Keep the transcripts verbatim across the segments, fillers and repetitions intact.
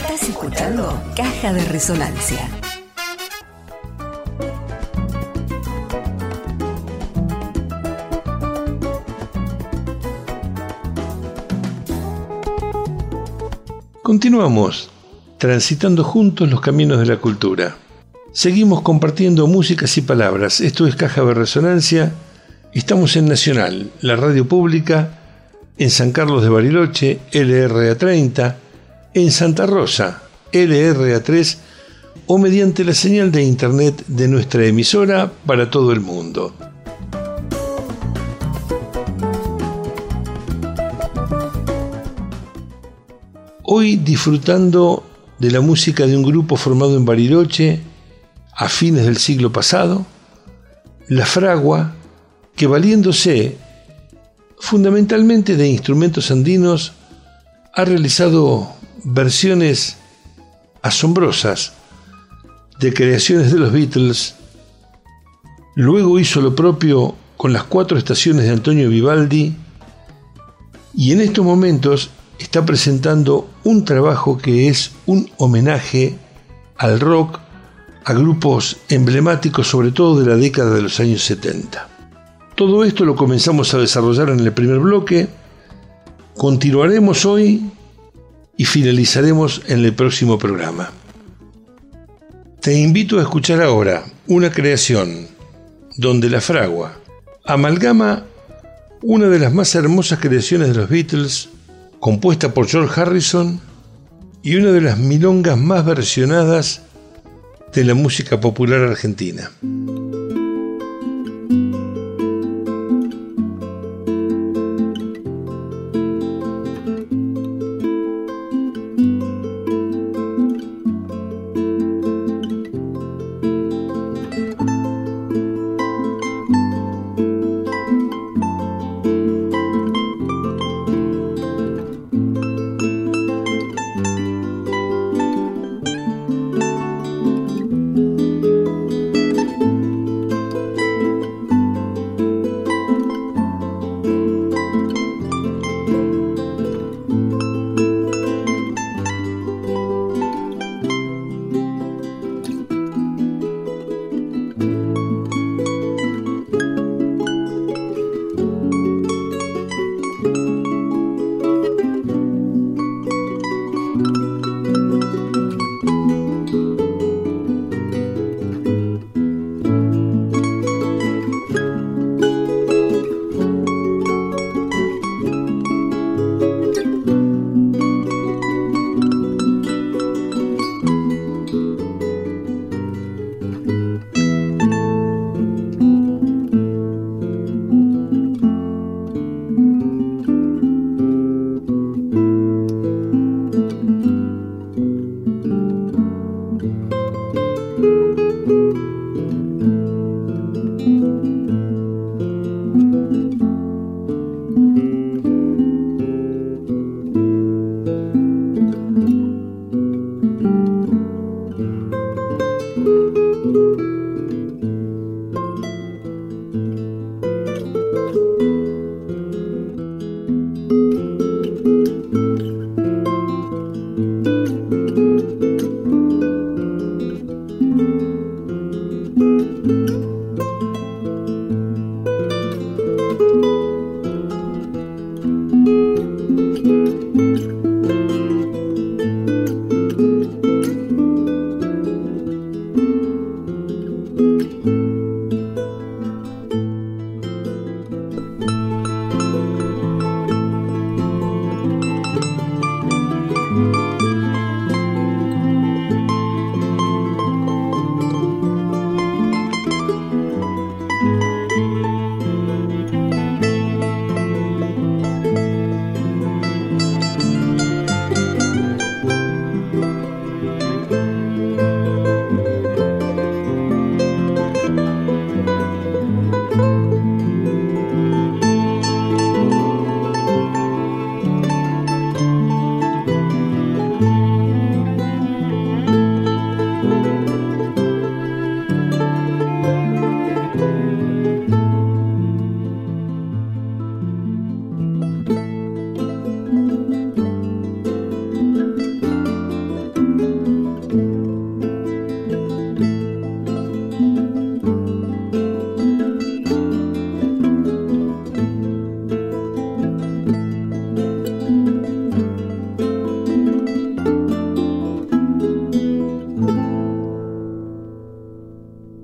Estás escuchando Caja de Resonancia. Continuamos transitando juntos los caminos de la cultura. Seguimos compartiendo músicas y palabras. Esto es Caja de Resonancia. Estamos en Nacional, la radio pública, en San Carlos de Bariloche, L R A treinta, en Santa Rosa, L R A tres, o mediante la señal de internet de nuestra emisora para todo el mundo. Hoy disfrutando de la música de un grupo formado en Bariloche a fines del siglo pasado, La Fragua, que valiéndose fundamentalmente de instrumentos andinos, ha realizado versiones asombrosas de creaciones de los Beatles. Luego hizo lo propio con las cuatro estaciones de Antonio Vivaldi y en estos momentos está presentando un trabajo que es un homenaje al rock, a grupos emblemáticos sobre todo de la década de los años setenta. Todo esto lo comenzamos a desarrollar en el primer bloque, continuaremos hoy y finalizaremos en el próximo programa. Te invito a escuchar ahora una creación donde La Fragua amalgama una de las más hermosas creaciones de los Beatles, compuesta por George Harrison, y una de las milongas más versionadas de la música popular argentina.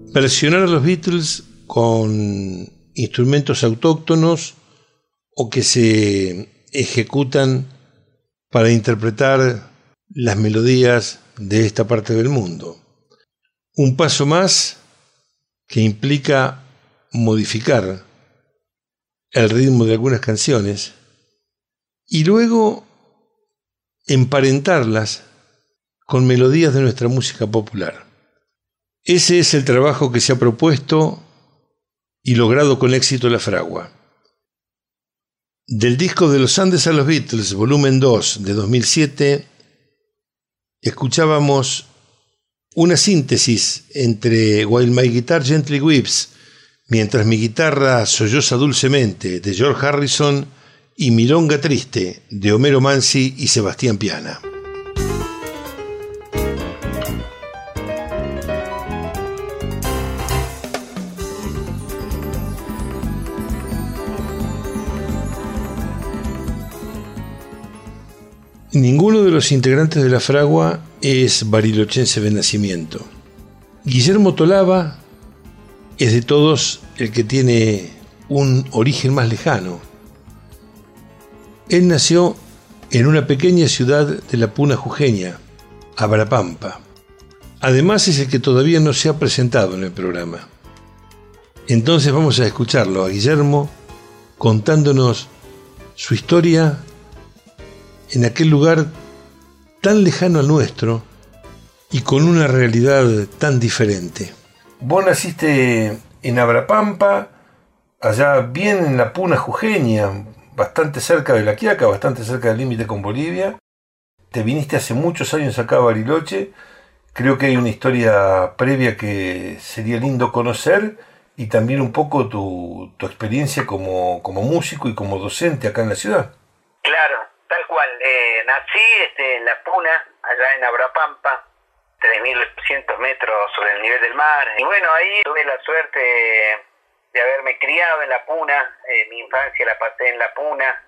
versionar a los Beatles con instrumentos autóctonos o que se ejecutan para interpretar las melodías de esta parte del mundo. Un paso más que implica modificar el ritmo de algunas canciones y luego emparentarlas con melodías de nuestra música popular. Ese es el trabajo que se ha propuesto y logrado con éxito la Fragua. Del disco De los Andes a los Beatles, volumen dos de dos mil siete, escuchábamos una síntesis entre While My Guitar Gently Weeps, mientras mi guitarra solloza dulcemente, de George Harrison, y Milonga Triste, de Homero Mansi y Sebastián Piana. Ninguno de los integrantes de la Fragua es barilochense de nacimiento. Guillermo Tolaba es de todos el que tiene un origen más lejano. Él nació en una pequeña ciudad de la Puna jujeña, Abrapampa. Además es el que todavía no se ha presentado en el programa. Entonces vamos a escucharlo a Guillermo contándonos su historia en aquel lugar tan lejano al nuestro y con una realidad tan diferente. Vos naciste en Abrapampa, allá bien en la Puna jujeña, bastante cerca de La Quiaca, bastante cerca del límite con Bolivia. Te viniste hace muchos años acá a Bariloche. Creo que hay una historia previa que sería lindo conocer y también un poco tu, tu experiencia como, como músico y como docente acá en la ciudad. Claro. Tal cual, eh, nací este, en La Puna, allá en Abrapampa, tres mil ochocientos metros sobre el nivel del mar. Y bueno, ahí tuve la suerte de haberme criado en La Puna, eh, mi infancia la pasé en La Puna,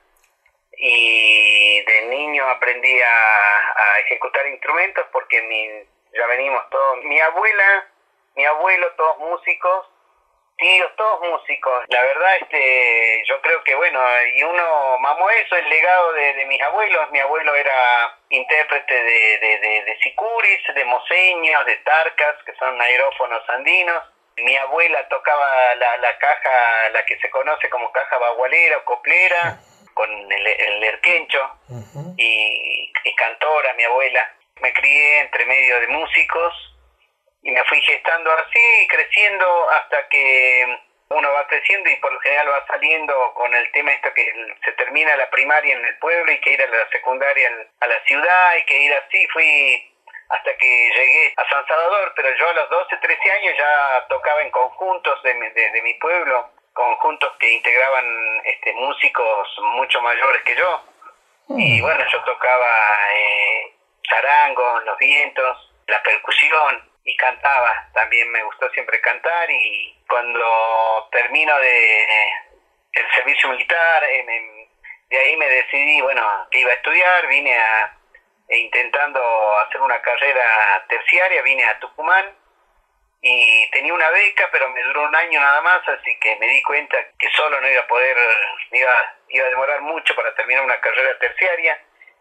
y de niño aprendí a, a ejecutar instrumentos porque mi, ya venimos todos, mi abuela, mi abuelo, todos músicos, tíos, todos músicos. La verdad, este, yo creo que, bueno, y uno mamó eso, el legado de, de mis abuelos. Mi abuelo era intérprete de, de, de, de sicuris, de moseños, de tarcas, que son aerófonos andinos. Mi abuela tocaba la, la caja, la que se conoce como caja bagualera o coplera, con el, el erquencho, uh-huh. y, y cantora, mi abuela. Me crié entre medio de músicos, y me fui gestando así, creciendo hasta que uno va creciendo y por lo general va saliendo con el tema esto que se termina la primaria en el pueblo y que ir a la secundaria a la ciudad y que ir así. Fui hasta que llegué a San Salvador, pero yo a los doce, trece años ya tocaba en conjuntos de, de, de mi pueblo, conjuntos que integraban este, músicos mucho mayores que yo. Mm. Y bueno, yo tocaba eh, charango, los vientos, la percusión, y cantaba. También me gustó siempre cantar, y cuando termino de eh, el servicio militar, eh, me, de ahí me decidí, bueno, que iba a estudiar, vine a e intentando hacer una carrera terciaria, vine a Tucumán y tenía una beca, pero me duró un año nada más, así que me di cuenta que solo no iba a poder, iba, iba a demorar mucho para terminar una carrera terciaria.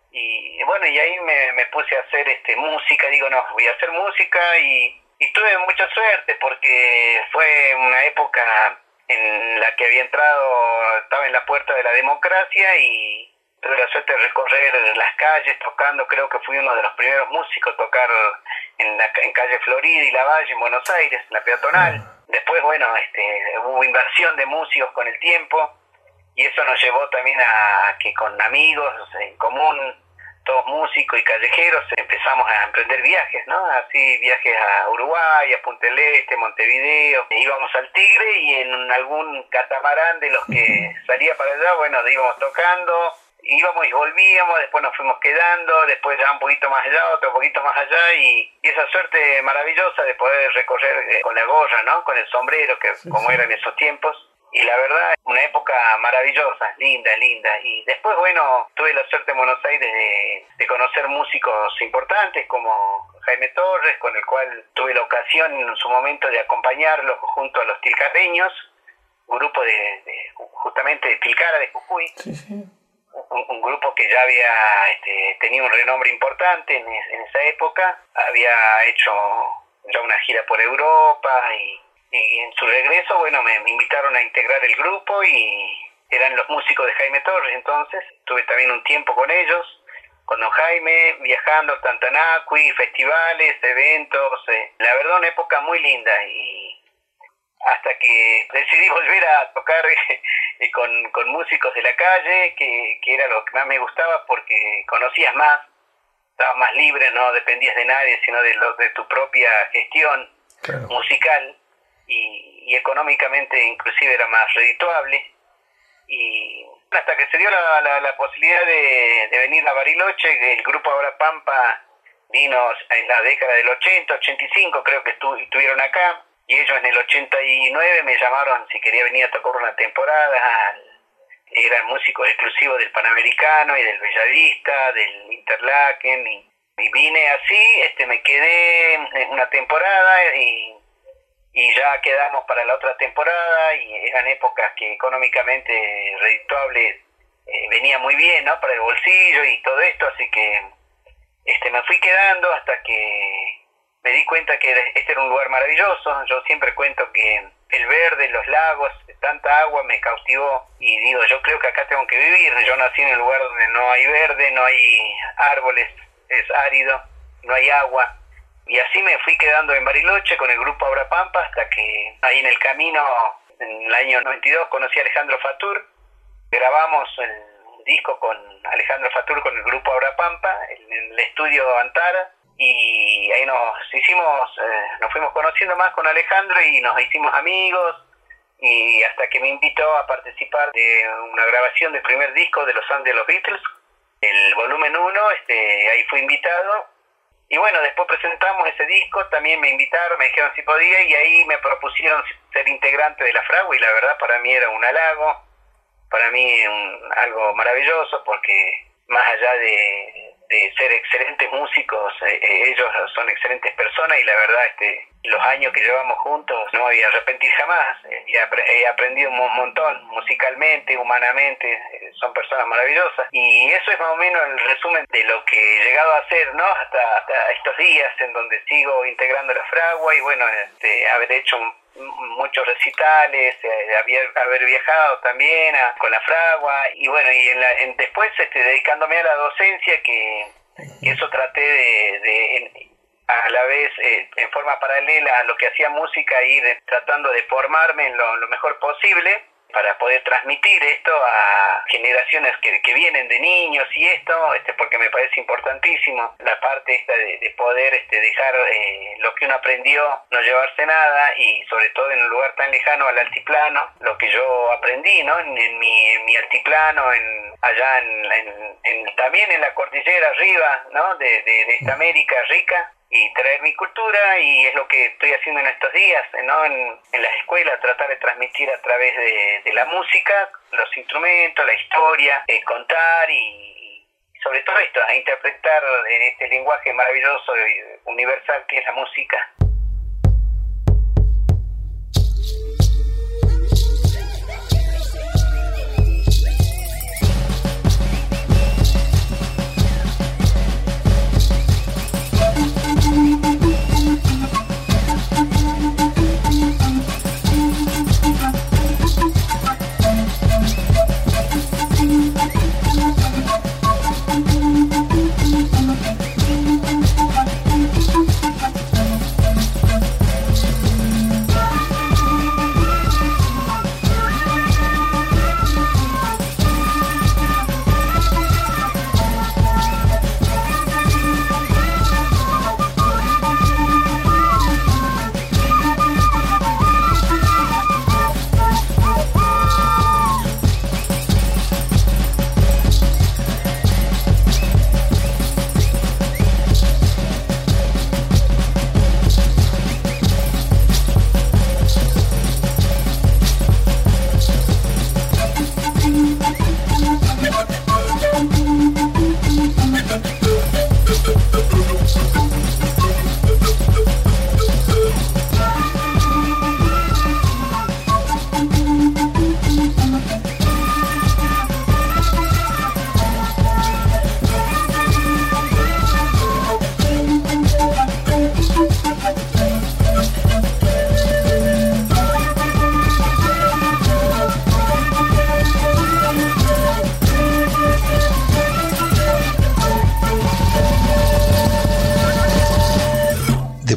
Y bueno, y ahí me, me puse a hacer este música, digo, no, voy a hacer música, y, y tuve mucha suerte porque fue una época en la que había entrado, estaba en la puerta de la democracia, y tuve la suerte de recorrer las calles tocando. Creo que fui uno de los primeros músicos a tocar en, la, en calle Florida y Lavalle, en Buenos Aires, en la peatonal. Después, bueno, este, hubo inversión de músicos con el tiempo, y eso nos llevó también a, a que con amigos en común, todos músicos y callejeros, empezamos a emprender viajes, ¿no? Así, viajes a Uruguay, a Punta del Este, Montevideo. Íbamos al Tigre, y en algún catamarán de los que salía para allá, bueno, íbamos tocando, íbamos y volvíamos, después nos fuimos quedando, después ya un poquito más allá, otro poquito más allá, y, y esa suerte maravillosa de poder recorrer eh, con la gorra, ¿no? Con el sombrero, que sí, como sí. era en esos tiempos. y la verdad, una época maravillosa, linda, linda. Y después, bueno, tuve la suerte en Buenos Aires de, de conocer músicos importantes como Jaime Torres, con el cual tuve la ocasión en su momento de acompañarlo junto a los Tilcarreños, un grupo de, de justamente de Tilcara de Jujuy. Sí, sí. Un, un grupo que ya había este, tenido un renombre importante en, en esa época, había hecho ya una gira por Europa y, y en su regreso, bueno, me, me invitaron a integrar el grupo y eran los músicos de Jaime Torres. Entonces tuve también un tiempo con ellos, con don Jaime, viajando a Tantanacui, festivales, eventos, eh, la verdad una época muy linda, y hasta que decidí volver a tocar eh, con, con músicos de la calle, que, que era lo que más me gustaba porque conocías más, estabas más libre, no dependías de nadie, sino de, lo, de tu propia gestión claro. musical, y, y económicamente inclusive era más redituable. Y hasta que se dio la, la, la posibilidad de, de venir a Bariloche, el grupo Abra Pampa vino en la década del ochenta, ochenta y cinco, creo que estu, estuvieron acá, y ellos en el ochenta y nueve me llamaron si quería venir a tocar una temporada. Eran músicos exclusivos del Panamericano y del Bellavista, del Interlaken, y, y vine así, este me quedé en una temporada y, y ya quedamos para la otra temporada, y eran épocas que económicamente redituable eh, venía muy bien, ¿no?, para el bolsillo y todo esto, así que este me fui quedando hasta que me di cuenta que este era un lugar maravilloso. Yo siempre cuento que el verde, los lagos, tanta agua me cautivó, y digo, yo creo que acá tengo que vivir. Yo nací en un lugar donde no hay verde, no hay árboles, es árido, no hay agua, y así me fui quedando en Bariloche con el grupo Abra Pampa, hasta que ahí en el camino, en el año noventa y dos, conocí a Alejandro Fatur, grabamos el disco con Alejandro Fatur con el grupo Abra Pampa en el estudio Antara, y ahí nos hicimos, eh, nos fuimos conociendo más con Alejandro y nos hicimos amigos, y hasta que me invitó a participar de una grabación del primer disco de los Andes de los Beatles, el volumen uno, este, ahí fui invitado, y bueno, después presentamos ese disco, también me invitaron, me dijeron si podía, y ahí me propusieron ser integrante de la Fragua, y la verdad para mí era un halago, para mí un, algo maravilloso, porque más allá de, de ser excelentes músicos, eh, ellos son excelentes personas, y la verdad este los años que llevamos juntos no me voy a arrepentir jamás. Eh, he, ap- he aprendido un montón musicalmente, humanamente, eh, son personas maravillosas, y eso es más o menos el resumen de lo que he llegado a hacer, ¿no?, hasta, hasta estos días en donde sigo integrando la Fragua, y bueno, este, haber hecho un muchos recitales, eh, haber, haber viajado también a, con la Fragua, y bueno, y en la, en, después este, dedicándome a la docencia, que, que eso traté de, de en, a la vez eh, en forma paralela a lo que hacía música, ir tratando de formarme en lo, lo mejor posible para poder transmitir esto a generaciones que, que vienen de niños, y esto este porque me parece importantísimo la parte esta de, de poder este dejar eh, lo que uno aprendió, no llevarse nada, y sobre todo en un lugar tan lejano al altiplano, lo que yo aprendí, ¿no?, en, en, mi, en mi altiplano, en allá en, en, en también en la cordillera arriba, ¿no?, de, de, de esta América rica, y traer mi cultura, y es lo que estoy haciendo en estos días, ¿no?, en, en las escuelas, tratar de transmitir a través de, de la música, los instrumentos, la historia, eh, contar, y, y sobre todo esto, a interpretar este lenguaje maravilloso y universal que es la música.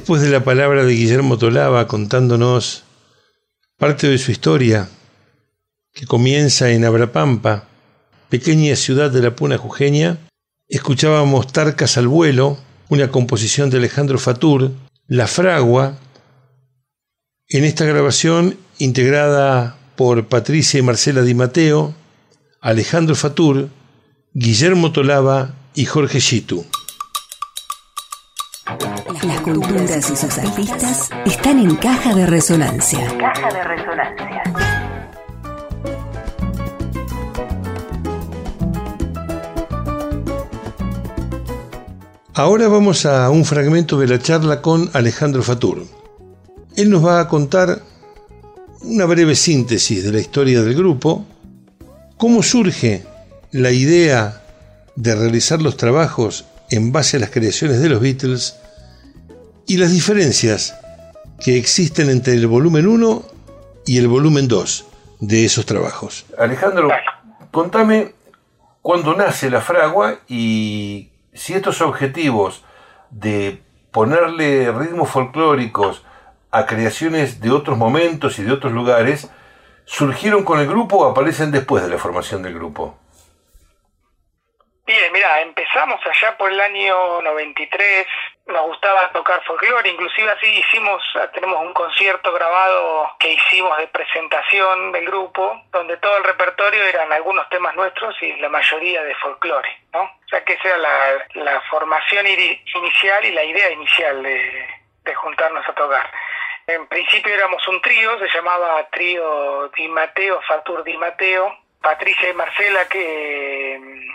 Después de la palabra de Guillermo Tolaba contándonos parte de su historia, que comienza en Abrapampa, pequeña ciudad de la Puna jujeña, escuchábamos Tarcas al vuelo, una composición de Alejandro Fatur, La Fragua, en esta grabación integrada por Patricia y Marcela Di Matteo, Alejandro Fatur, Guillermo Tolaba y Jorge Chitu. Las culturas y sus artistas están en Caja de Resonancia. Caja de Resonancia. Ahora vamos a un fragmento de la charla con Alejandro Fatur. Él nos va a contar una breve síntesis de la historia del grupo, cómo surge la idea de realizar los trabajos en base a las creaciones de los Beatles y las diferencias que existen entre el volumen uno y el volumen dos de esos trabajos. Alejandro, contame cuándo nace La Fragua y si estos objetivos de ponerle ritmos folclóricos a creaciones de otros momentos y de otros lugares surgieron con el grupo o aparecen después de la formación del grupo. Bien, mira, empezamos allá por el año noventa y tres, nos gustaba tocar folclore, inclusive así hicimos, tenemos un concierto grabado que hicimos de presentación del grupo, donde todo el repertorio eran algunos temas nuestros y la mayoría de folclore, ¿no? O sea que esa era la, la formación inicial y la idea inicial de, de juntarnos a tocar. En principio éramos un trío, se llamaba Trío Di Matteo, Fatur Di Matteo, Patricia y Marcela, que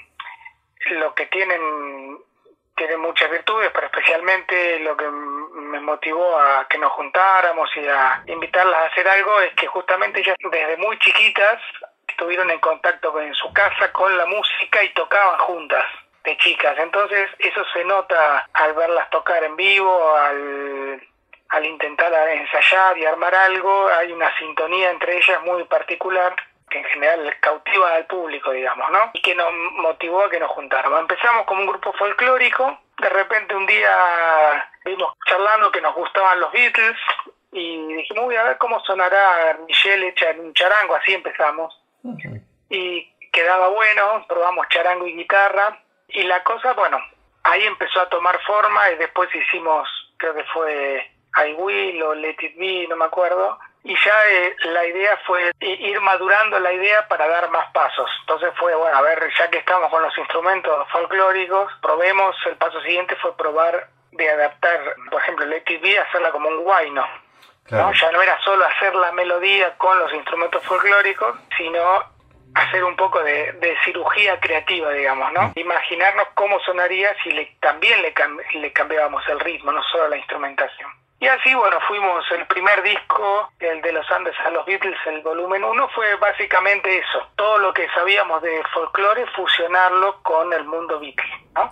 lo que tienen, tienen muchas virtudes, pero especialmente lo que me motivó a que nos juntáramos y a invitarlas a hacer algo es que justamente ellas desde muy chiquitas estuvieron en contacto en su casa con la música y tocaban juntas de chicas. Entonces eso se nota al verlas tocar en vivo, al, al intentar ensayar y armar algo. Hay una sintonía entre ellas muy particular que en general cautiva al público, digamos, ¿no? Y que nos motivó a que nos juntáramos. Empezamos como un grupo folclórico, de repente un día vimos charlando que nos gustaban los Beatles y dijimos, voy a ver cómo sonará Michelle hecha en un charango, así empezamos. Okay. Y quedaba bueno, probamos charango y guitarra, y la cosa, bueno, ahí empezó a tomar forma y después hicimos, creo que fue I Will o Let It Be, no me acuerdo, y ya eh, la idea fue ir madurando la idea para dar más pasos. Entonces fue, bueno, a ver, ya que estamos con los instrumentos folclóricos, probemos, el paso siguiente fue probar de adaptar, por ejemplo, Let It Be, hacerla como un guayno, claro. ¿No? Ya no era solo hacer la melodía con los instrumentos folclóricos, sino hacer un poco de, de cirugía creativa, digamos, ¿no? Mm. Imaginarnos cómo sonaría si le, también le, cam, le cambiábamos el ritmo, no solo la instrumentación. Y así, bueno, fuimos, el primer disco, el de los Andes a los Beatles, el volumen uno, fue básicamente eso. Todo lo que sabíamos de folclore, fusionarlo con el mundo Beatles, ¿no?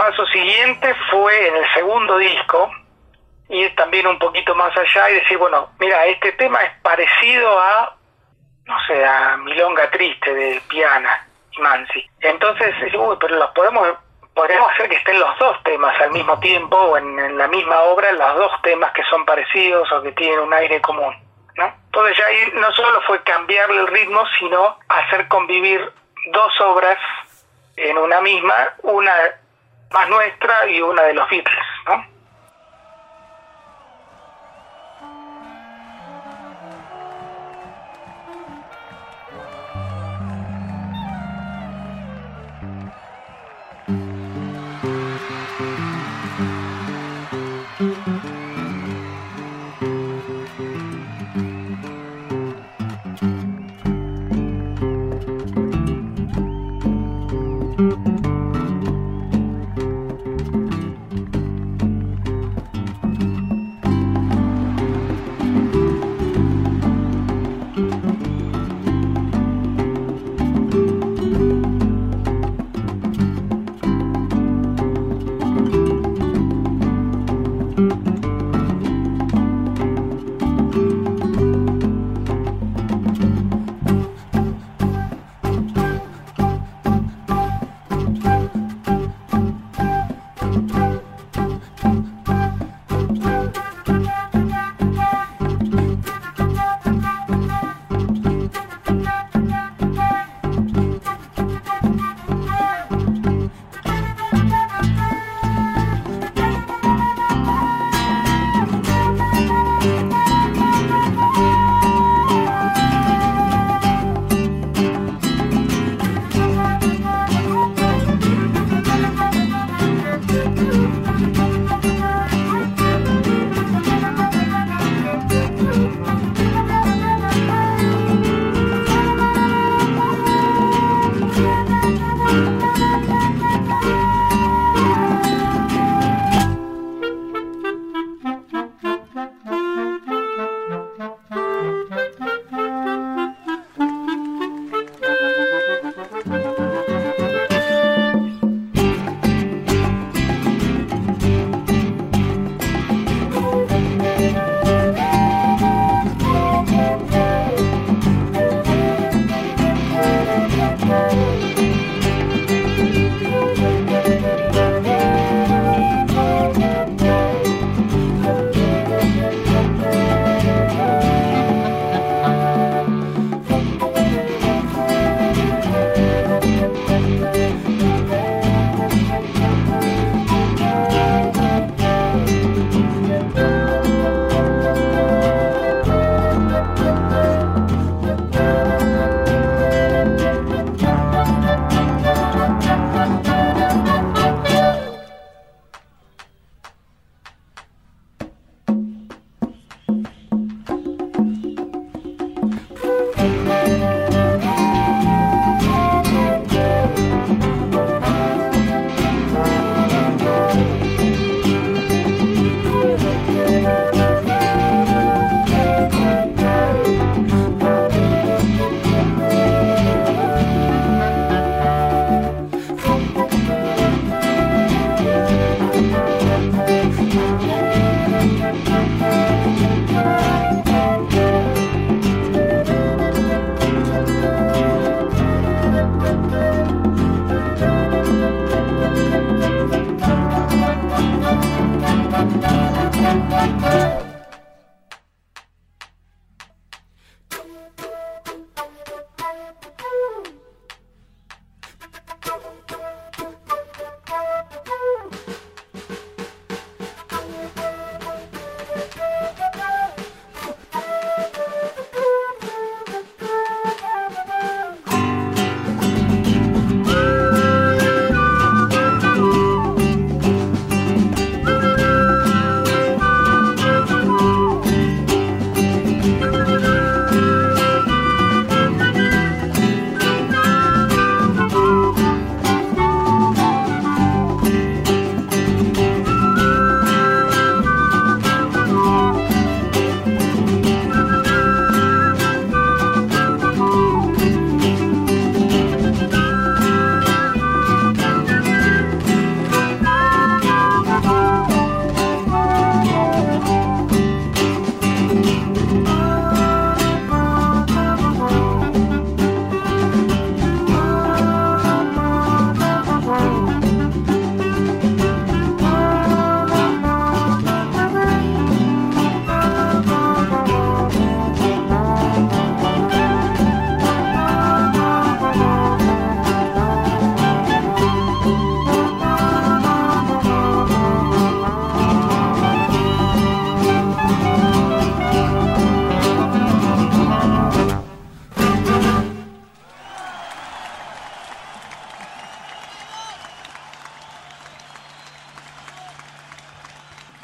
paso siguiente fue en el segundo disco, ir también un poquito más allá y decir, bueno, mira, este tema es parecido a, no sé, a Milonga Triste de Piana y Mansi. Entonces, uy, pero los podemos, podríamos hacer que estén los dos temas al mismo tiempo, o en, en la misma obra, los dos temas que son parecidos o que tienen un aire común, ¿no? Entonces ya ahí no solo fue cambiarle el ritmo, sino hacer convivir dos obras en una misma, una más nuestra y una de los Beatles, ¿no?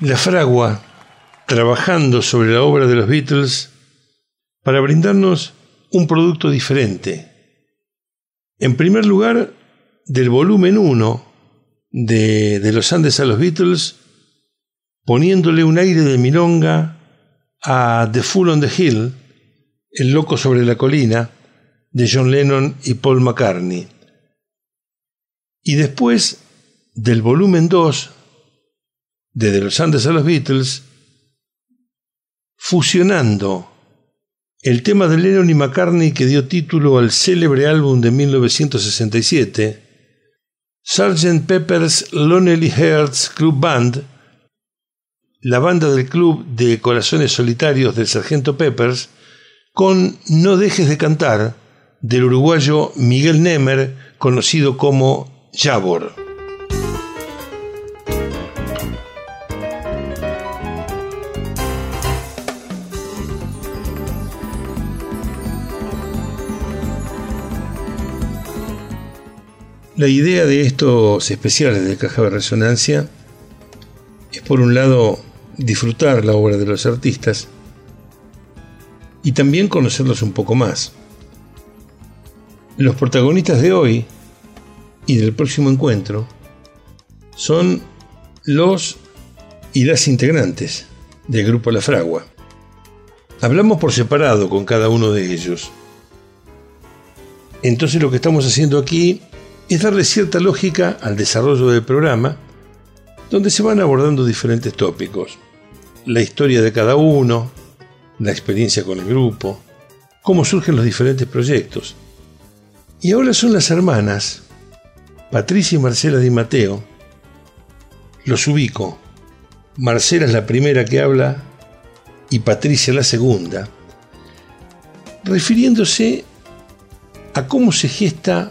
La Fragua, trabajando sobre la obra de los Beatles para brindarnos un producto diferente. En primer lugar, del volumen uno de, de Los Andes a los Beatles, poniéndole un aire de milonga a The Fool on the Hill, El loco sobre la colina, de John Lennon y Paul McCartney. Y después, del volumen dos, de De Los Andes a los Beatles, fusionando el tema de Lennon y McCartney que dio título al célebre álbum de mil novecientos sesenta y siete, sergeant Pepper's Lonely Hearts Club Band, la banda del club de corazones solitarios del sargento Peppers, con No dejes de cantar, del uruguayo Miguel Nemer, conocido como Yavor. La idea de estos especiales de Caja de Resonancia es, por un lado, disfrutar la obra de los artistas y también conocerlos un poco más. Los protagonistas de hoy y del próximo encuentro son los y las integrantes del grupo La Fragua. Hablamos por separado con cada uno de ellos. Entonces lo que estamos haciendo aquí es darle cierta lógica al desarrollo del programa, donde se van abordando diferentes tópicos: la historia de cada uno, la experiencia con el grupo, cómo surgen los diferentes proyectos. Y ahora son las hermanas Patricia y Marcela Di Matteo. Los ubico. Marcela es la primera que habla y Patricia la segunda, refiriéndose a cómo se gesta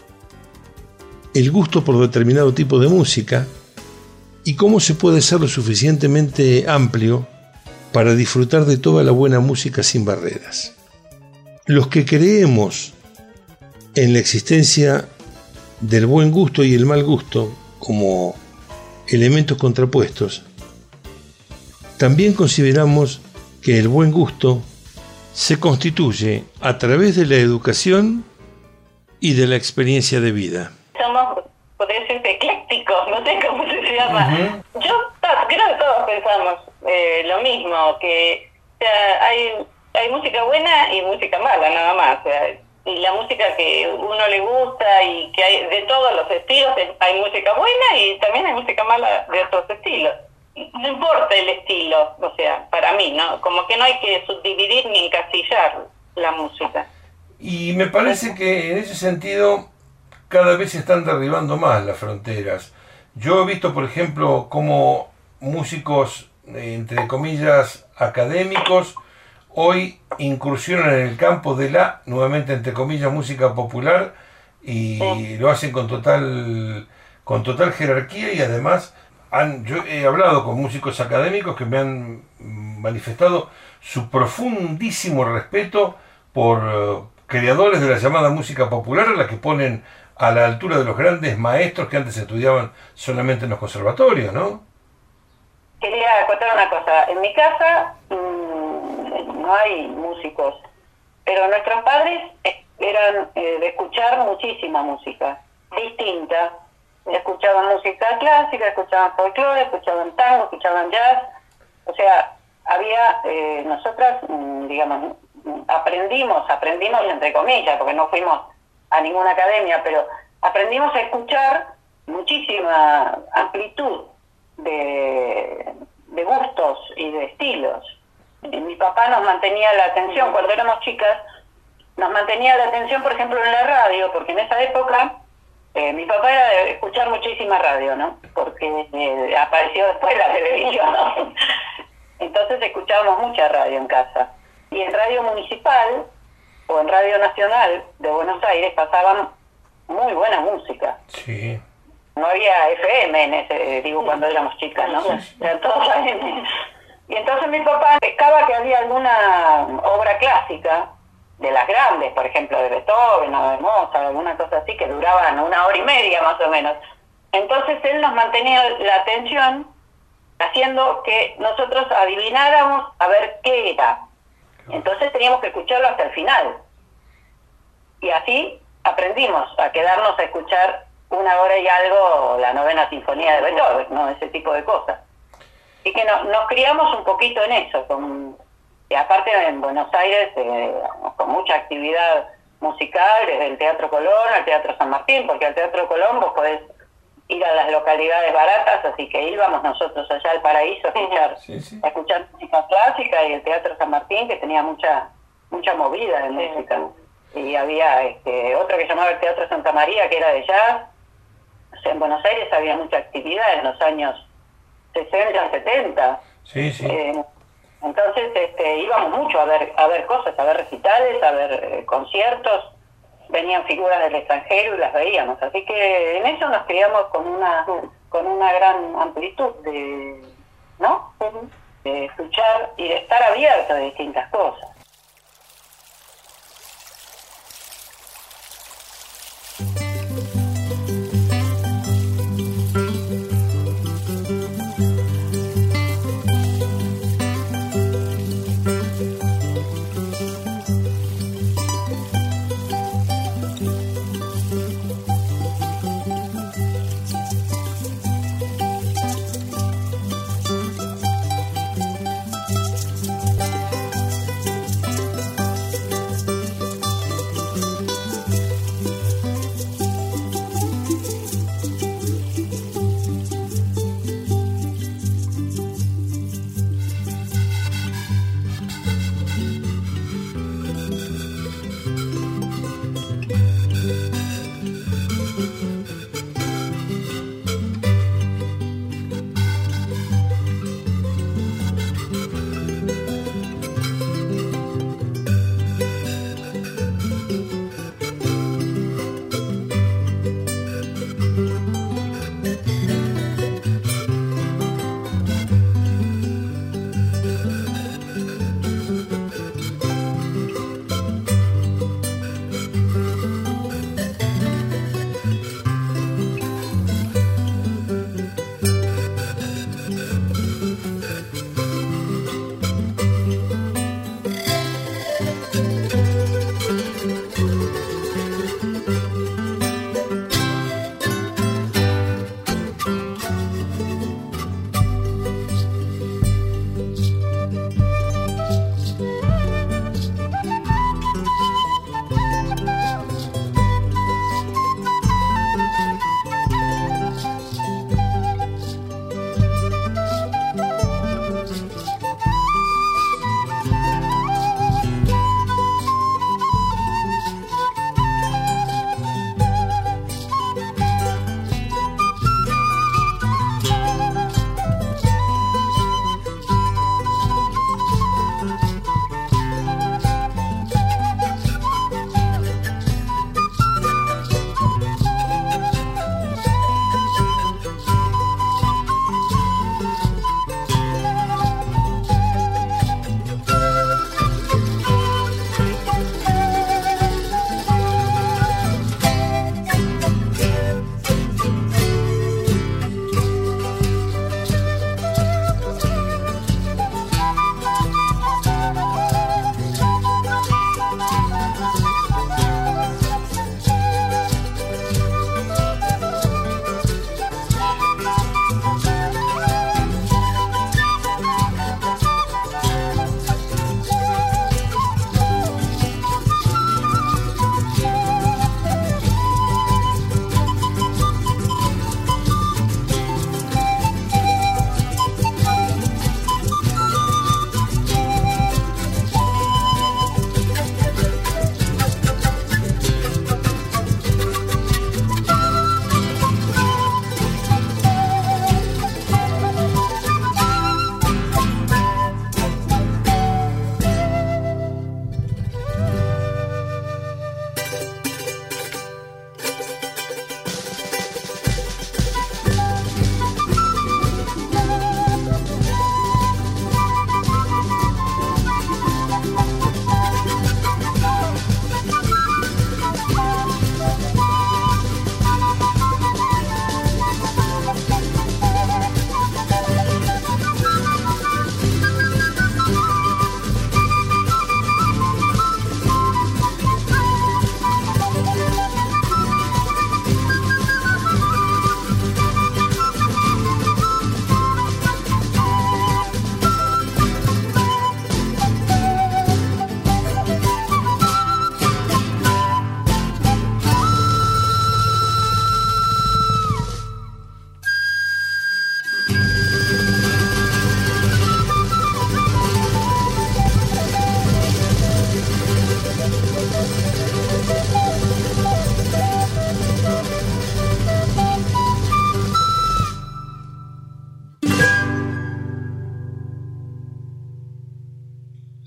el gusto por determinado tipo de música y cómo se puede ser lo suficientemente amplio para disfrutar de toda la buena música sin barreras. Los que creemos en la existencia del buen gusto y el mal gusto como elementos contrapuestos, también consideramos que el buen gusto se constituye a través de la educación y de la experiencia de vida. Somos, podría decir, eclécticos, no sé cómo se llama. Uh-huh. Yo creo que todos pensamos eh, lo mismo, que o sea, hay, hay música buena y música mala, nada más. O sea, y la música que uno le gusta y que hay de todos los estilos, hay música buena y también hay música mala de otros estilos. No importa el estilo, o sea, para mí, ¿no? Como que no hay que subdividir ni encasillar la música. Y me parece que en ese sentido cada vez se están derribando más las fronteras. Yo he visto, por ejemplo, cómo músicos, entre comillas, académicos, hoy incursionan en el campo de la, nuevamente entre comillas, música popular, y sí, lo hacen con total, con total jerarquía. Y además han, yo he hablado con músicos académicos que me han manifestado su profundísimo respeto por uh, creadores de la llamada música popular, a la que ponen a la altura de los grandes maestros que antes estudiaban solamente en los conservatorios, ¿no? Quería contar una cosa. En mi casa mmm, no hay músicos, pero nuestros padres eran eh, de escuchar muchísima música distinta. Escuchaban música clásica, escuchaban folclore, escuchaban tango, escuchaban jazz. O sea, había, eh, nosotras, mmm, digamos, aprendimos, aprendimos entre comillas, porque no fuimos a ninguna academia, pero aprendimos a escuchar muchísima amplitud de, de gustos y de estilos. Y mi papá nos mantenía la atención, cuando éramos chicas, nos mantenía la atención, por ejemplo, en la radio, porque en esa época eh, mi papá era de escuchar muchísima radio, ¿no? Porque eh, apareció después la televisión, ¿no? Entonces escuchábamos mucha radio en casa. Y en Radio Municipal o en Radio Nacional de Buenos Aires pasaban muy buena música. Sí. No había F M en ese, digo, cuando éramos chicas, ¿no? Eran todos A M. Y entonces mi papá pescaba que había alguna obra clásica, de las grandes, por ejemplo, de Beethoven o de Mozart, alguna cosa así, que duraban una hora y media más o menos. Entonces él nos mantenía la atención haciendo que nosotros adivináramos a ver qué era. Entonces teníamos que escucharlo hasta el final. Y así aprendimos a quedarnos a escuchar una hora y algo la novena sinfonía de Beethoven, ¿no? Ese tipo de cosas. Y que no, nos criamos un poquito en eso, con, y aparte en Buenos Aires, eh, con mucha actividad musical, desde el Teatro Colón al Teatro San Martín, porque al Teatro Colón vos podés ir a las localidades baratas, así que íbamos nosotros allá al Paraíso a escuchar, sí, sí. a escuchar música clásica, y el Teatro San Martín, que tenía mucha mucha movida de música. Y había este otro que se llamaba el Teatro Santa María, que era de jazz. O sea, en Buenos Aires había mucha actividad en los años sesenta, setenta. Sí, sí. Eh, entonces este, íbamos mucho a ver a ver cosas, a ver recitales, a ver eh, conciertos. Venían figuras del extranjero y las veíamos, así que en eso nos criamos con una con una gran amplitud de, ¿no? De escuchar y de estar abierto a distintas cosas.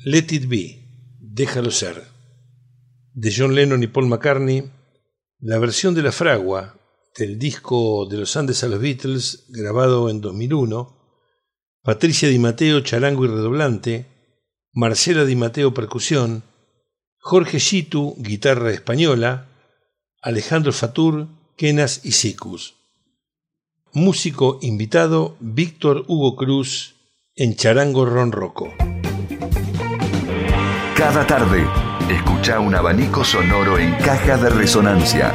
Let It Be, Déjalo Ser, de John Lennon y Paul McCartney, la versión de La Fragua del disco De los Andes a los Beatles, grabado en dos mil uno, Patricia Di Matteo, charango y redoblante, Marcela Di Matteo, percusión, Jorge Chitu, guitarra española, Alejandro Fatur, quenas y sikus. Músico invitado, Víctor Hugo Cruz, en charango ronroco. Cada tarde, escucha un abanico sonoro en Caja de Resonancia.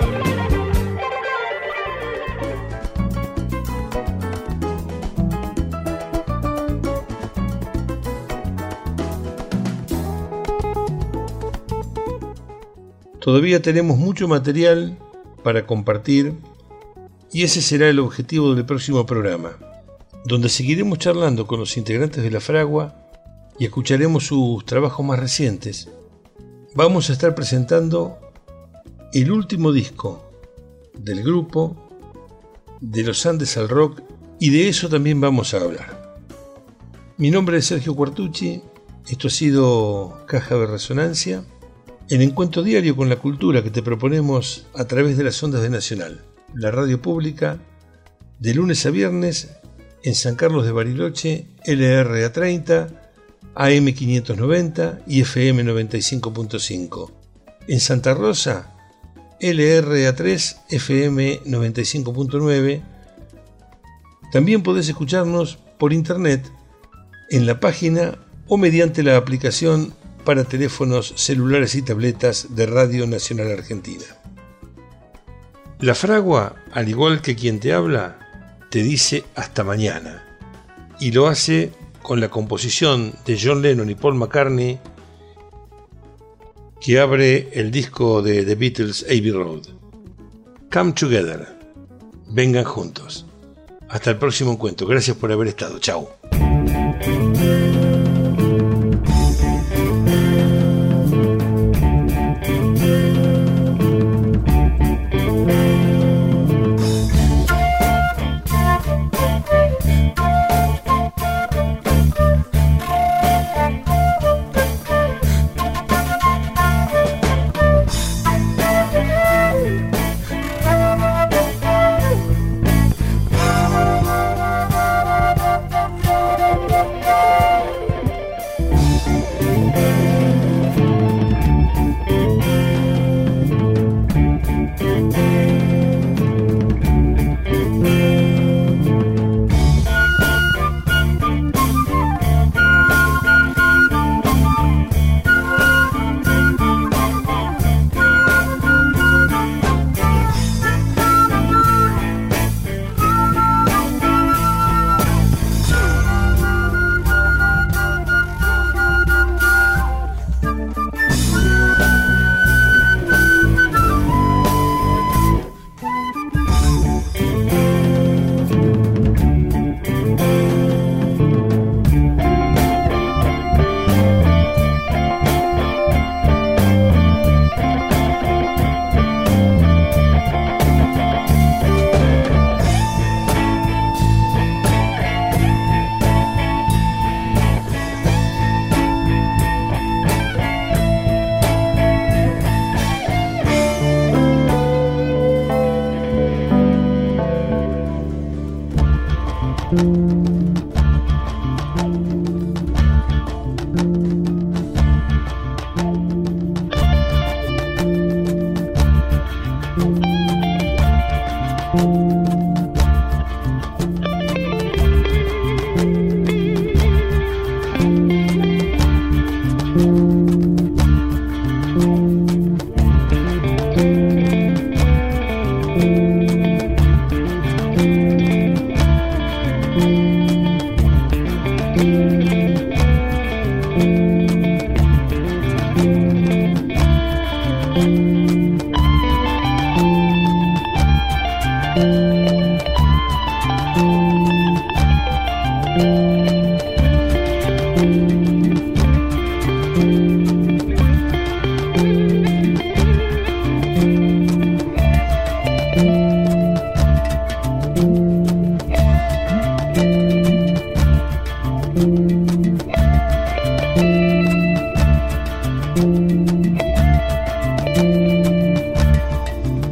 Todavía tenemos mucho material para compartir y ese será el objetivo del próximo programa, donde seguiremos charlando con los integrantes de La Fragua y escucharemos sus trabajos más recientes. Vamos a estar presentando el último disco del grupo, De los Andes al Rock, y de eso también vamos a hablar. Mi nombre es Sergio Quartucci, esto ha sido Caja de Resonancia, el encuentro diario con la cultura que te proponemos a través de las ondas de Nacional, la radio pública, de lunes a viernes en San Carlos de Bariloche, L R A treinta, A M quinientos noventa y F M noventa y cinco punto cinco. En Santa Rosa, L R A tres, F M noventa y cinco punto nueve. También podés escucharnos por internet en la página o mediante la aplicación para teléfonos celulares y tabletas de Radio Nacional Argentina. La Fragua, al igual que quien te habla, te dice hasta mañana, y lo hace con la composición de John Lennon y Paul McCartney que abre el disco de The Beatles, Abbey Road. Come Together, vengan juntos. Hasta el próximo encuentro, gracias por haber estado, chao.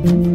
Fragua.